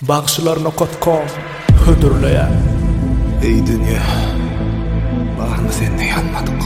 Bagşylar.com hödürleýär. Ey dünýä, barmy sende ýanmadyk?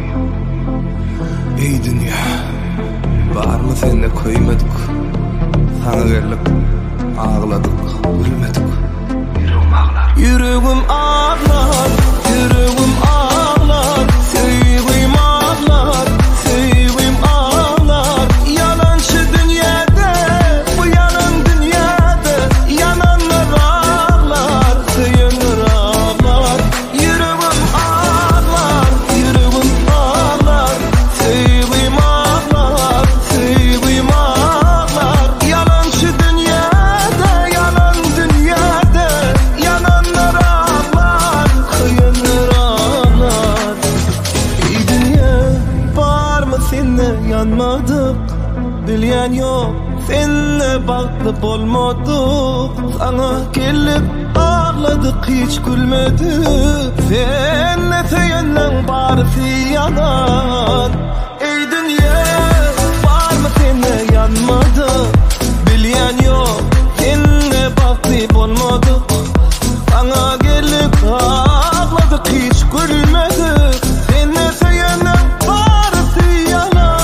Ey dünýä, barmy sende koýmadyk? Sana gelip ağladyk, gülmedik. Yüreğim ağlar, yüreğim ağlar, sevgim ağlar, sevgim ağlar. Yalançı dünyada, bu yalan dünyada, yananlar ağlar, söylenir ağlar. Yüreğim ağlar, yüreğim ağlar, sevgim ağlar, sevgim ağlar. Yalançı dünyada, yalan dünyada, yananlar ağlar, söylenir ağlar. Ey dünya, var mı seninle yanmadık? Bilyen yok, seninle bağlı bolmadık. Sana gelip ağladık, hiç gülmedik. Seninle seyenle barisi yalan. Ey dünya, var mı seninle yanmadık? Bilyen yok, seninle bağlı bolmadık. Sana gelip ağladık, hiç gülmedik. Seninle seyenle barisi yalan.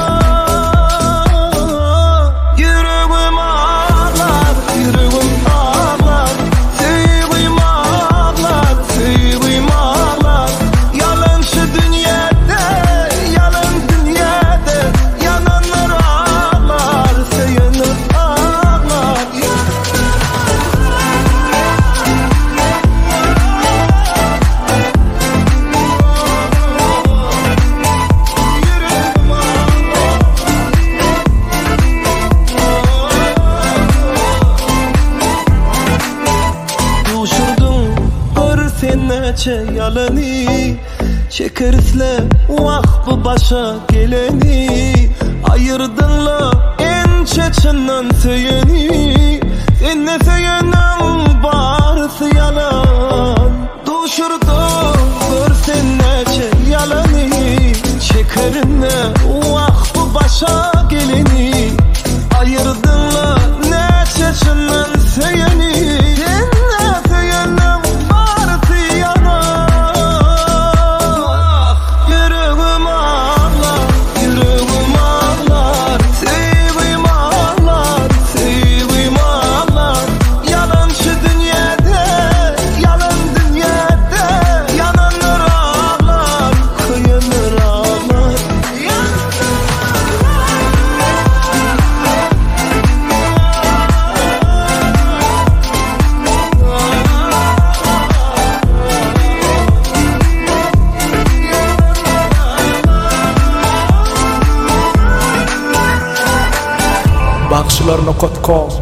Yüreğim ağlar, yüreğim ağlar, sevgim ağlar, sevgim ağlar. Yalançı dünyada, yalan dünyada, yananlar ağlar, söylenir ağlar. Düşürdüm bir seneçe yalanı, çekerisle vah bu başa geleni. Ayırdınla en çeçinden seyeni, seninle seyenin barısı yalan. Düşürdüm bir seneçe yalanı, çekerinle vah bu başa geleni. Ayırdınla ne çeçinden seyeni, seninle seyenin barısı yalan. Yüreğim ağlar, yüreğim ağlar, sevgim ağlar, sevgim ağlar. Yalançı dünyada, yalan dünyada, yananlar ağlar, kıyılır ağlar. Bagşylar.com